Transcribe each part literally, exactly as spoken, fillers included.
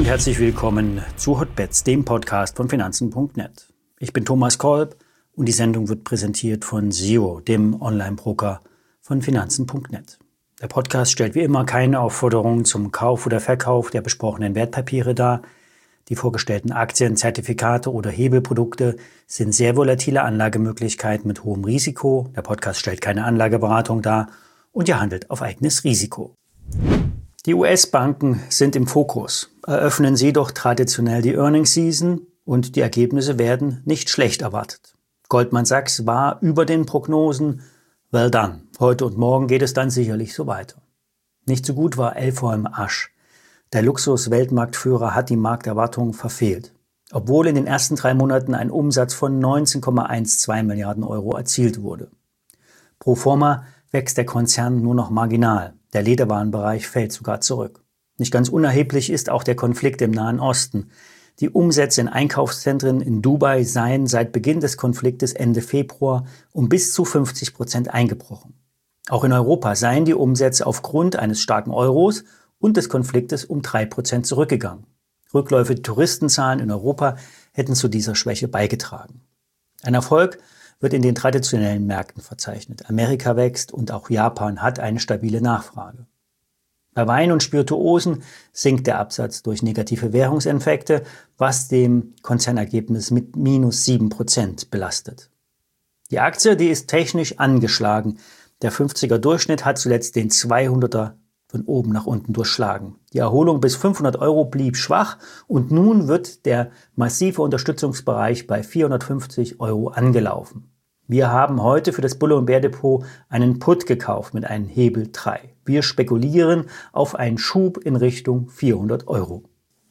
und herzlich willkommen zu Hotbets, dem Podcast von Finanzen punkt net. Ich bin Thomas Kolb und die Sendung wird präsentiert von Zero, dem Online-Broker von Finanzen punkt net. Der Podcast stellt wie immer keine Aufforderungen zum Kauf oder Verkauf der besprochenen Wertpapiere dar. Die vorgestellten Aktien, Zertifikate oder Hebelprodukte sind sehr volatile Anlagemöglichkeiten mit hohem Risiko. Der Podcast stellt keine Anlageberatung dar und ihr handelt auf eigenes Risiko. Die U S-Banken sind im Fokus, eröffnen sie doch traditionell die Earnings Season und die Ergebnisse werden nicht schlecht erwartet. Goldman Sachs war über den Prognosen, well done. Heute und morgen geht es dann sicherlich so weiter. Nicht so gut war L V M Asch. Der Luxus-Weltmarktführer hat die Markterwartungen verfehlt, obwohl in den ersten drei Monaten ein Umsatz von neunzehn Komma zwölf Milliarden Euro erzielt wurde. Pro forma wächst der Konzern nur noch marginal. Der Lederwarenbereich fällt sogar zurück. Nicht ganz unerheblich ist auch der Konflikt im Nahen Osten. Die Umsätze in Einkaufszentren in Dubai seien seit Beginn des Konfliktes Ende Februar um bis zu fünfzig Prozent eingebrochen. Auch in Europa seien die Umsätze aufgrund eines starken Euros und des Konfliktes um drei Prozent zurückgegangen. Rückläufige Touristenzahlen in Europa hätten zu dieser Schwäche beigetragen. Ein Erfolg wird in den traditionellen Märkten verzeichnet. Amerika wächst und auch Japan hat eine stabile Nachfrage. Bei Wein und Spirituosen sinkt der Absatz durch negative Währungseffekte, was dem Konzernergebnis mit minus sieben Prozent belastet. Die Aktie, die ist technisch angeschlagen. Der fünfziger Durchschnitt hat zuletzt den zweihunderter von oben nach unten durchschlagen. Die Erholung bis fünfhundert Euro blieb schwach und nun wird der massive Unterstützungsbereich bei vierhundertfünfzig Euro angelaufen. Wir haben heute für das Bulle- und Bär-Depot einen Put gekauft mit einem Hebel drei. Wir spekulieren auf einen Schub in Richtung vierhundert Euro.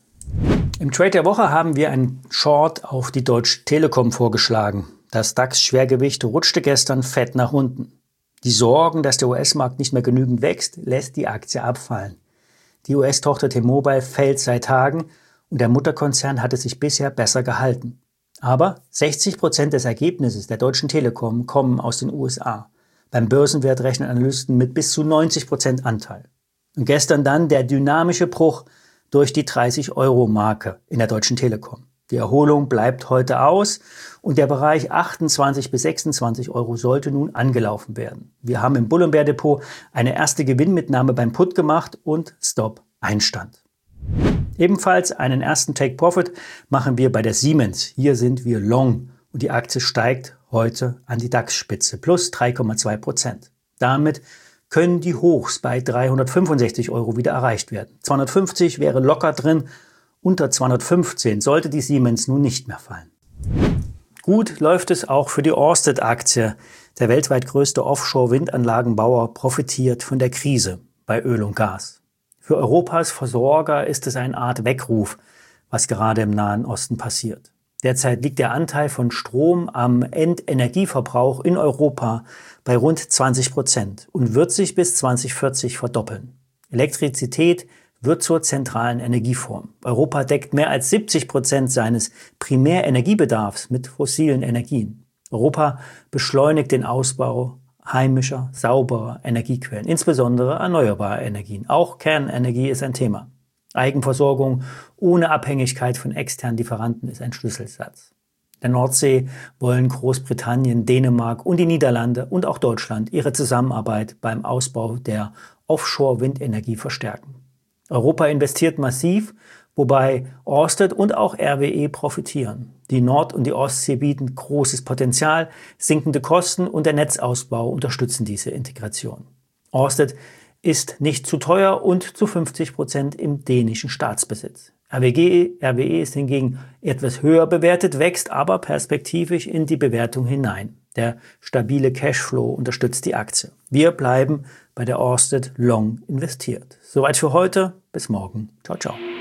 Im Trade der Woche haben wir einen Short auf die Deutsche Telekom vorgeschlagen. Das DAX-Schwergewicht rutschte gestern fett nach unten. Die Sorgen, dass der U S-Markt nicht mehr genügend wächst, lässt die Aktie abfallen. Die U S-Tochter T-Mobile fällt seit Tagen und der Mutterkonzern hatte sich bisher besser gehalten. Aber sechzig Prozent des Ergebnisses der Deutschen Telekom kommen aus den U S A. Beim Börsenwert rechnen Analysten mit bis zu neunzig Prozent Anteil. Und gestern dann der dynamische Bruch durch die dreißig Euro Marke in der Deutschen Telekom. Die Erholung bleibt heute aus und der Bereich achtundzwanzig bis sechsundzwanzig Euro sollte nun angelaufen werden. Wir haben im Bull- und Bär-Depot eine erste Gewinnmitnahme beim Put gemacht und Stop Einstand. Ebenfalls einen ersten Take-Profit machen wir bei der Siemens. Hier sind wir long und die Aktie steigt heute an die DAX-Spitze plus drei Komma zwei Prozent. Damit können die Hochs bei dreihundertfünfundsechzig Euro wieder erreicht werden. zweihundertfünfzig wäre locker drin. Unter zweihundertfünfzehn sollte die Siemens nun nicht mehr fallen. Gut läuft es auch für die Ørsted-Aktie. Der weltweit größte Offshore-Windanlagenbauer profitiert von der Krise bei Öl und Gas. Für Europas Versorger ist es eine Art Weckruf, was gerade im Nahen Osten passiert. Derzeit liegt der Anteil von Strom am Endenergieverbrauch in Europa bei rund zwanzig Prozent und wird sich bis zwanzig vierzig verdoppeln. Elektrizität wird zur zentralen Energieform. Europa deckt mehr als siebzig Prozent seines Primärenergiebedarfs mit fossilen Energien. Europa beschleunigt den Ausbau heimischer, sauberer Energiequellen, insbesondere erneuerbare Energien. Auch Kernenergie ist ein Thema. Eigenversorgung ohne Abhängigkeit von externen Lieferanten ist ein Schlüsselsatz. Der Nordsee wollen Großbritannien, Dänemark und die Niederlande und auch Deutschland ihre Zusammenarbeit beim Ausbau der Offshore-Windenergie verstärken. Europa investiert massiv, wobei Ørsted und auch R W E profitieren. Die Nord- und die Ostsee bieten großes Potenzial, sinkende Kosten und der Netzausbau unterstützen diese Integration. Ørsted ist nicht zu teuer und zu fünfzig Prozent im dänischen Staatsbesitz. R W G, R W E ist hingegen etwas höher bewertet, wächst aber perspektivisch in die Bewertung hinein. Der stabile Cashflow unterstützt die Aktie. Wir bleiben bei der Ørsted Long investiert. Soweit für heute. Bis morgen. Ciao, ciao.